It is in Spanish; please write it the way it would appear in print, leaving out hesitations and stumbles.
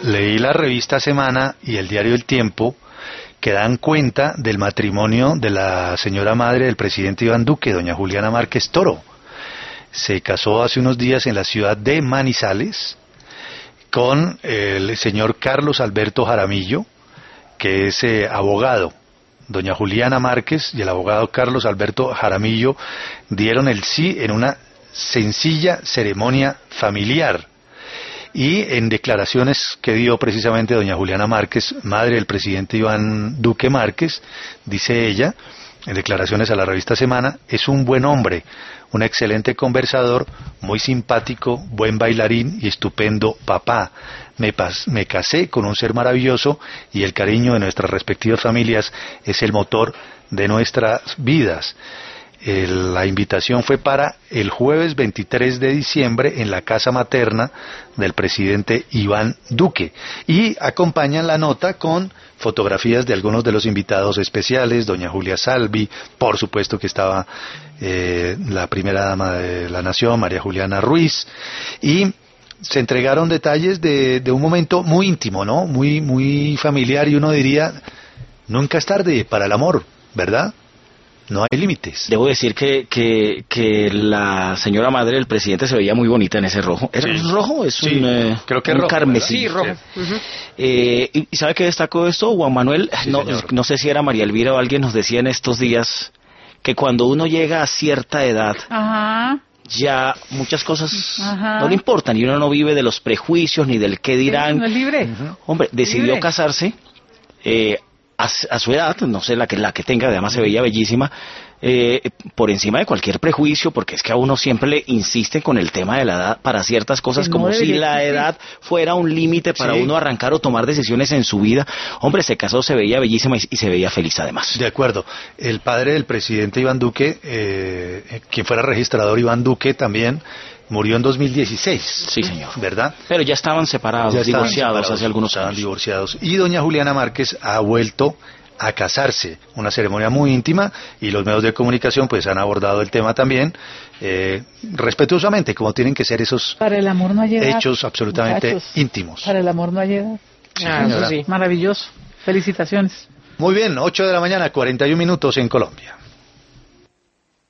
leí la revista Semana y el diario El Tiempo, que dan cuenta del matrimonio de la señora madre del presidente Iván Duque, doña Juliana Márquez Toro. Se casó hace unos días en la ciudad de Manizales con el señor Carlos Alberto Jaramillo, que es abogado. Doña Juliana Márquez y el abogado Carlos Alberto Jaramillo dieron el sí en una sencilla ceremonia familiar. Y en declaraciones que dio precisamente doña Juliana Márquez, madre del presidente Iván Duque Márquez, dice ella, en declaraciones a la revista Semana, es un buen hombre, un excelente conversador, muy simpático, buen bailarín y estupendo papá. Me casé con un ser maravilloso y el cariño de nuestras respectivas familias es el motor de nuestras vidas. La invitación fue para el jueves 23 de diciembre en la casa materna del presidente Iván Duque, y acompañan la nota con fotografías de algunos de los invitados especiales, doña Julia Salvi, por supuesto que estaba la primera dama de la nación, María Juliana Ruiz, y se entregaron detalles de un momento muy íntimo, ¿no? Muy familiar, y uno diría, nunca es tarde para el amor, ¿verdad? No hay límites. Debo decir que la señora madre del presidente se veía muy bonita en ese rojo. ¿Era rojo? Es sí, creo que un rojo, carmesí. Sí, rojo. ¿Y sabe qué destacó esto, Juan Manuel? Sí, no sé si era María Elvira o alguien nos decía en estos días que cuando uno llega a cierta edad, ya muchas cosas no le importan y uno no vive de los prejuicios ni del qué dirán. No es libre. Hombre, decidió libre. Casarse a su edad, no sé la que tenga, además se veía bellísima, por encima de cualquier prejuicio, porque es que a uno siempre le insisten con el tema de la edad para ciertas cosas, no como si la existir. edad fuera un límite para uno arrancar o tomar decisiones en su vida. Hombre, se casó, se veía bellísima y se veía feliz además. De acuerdo. El padre del presidente Iván Duque, quien fuera registrador Iván Duque también, murió en 2016. Sí, señor. ¿Verdad? Pero ya estaban separados, divorciados hace algunos años. Divorciados. Y doña Juliana Márquez ha vuelto a casarse, una ceremonia muy íntima, y los medios de comunicación pues han abordado el tema también, respetuosamente, como tienen que ser esos Para el amor no hay edad, hechos absolutamente muchachos. íntimos. Para el amor no hay edad. Sí, Eso señora. sí, maravilloso. Felicitaciones. Muy bien, 8 de la mañana, 41 minutos en Colombia.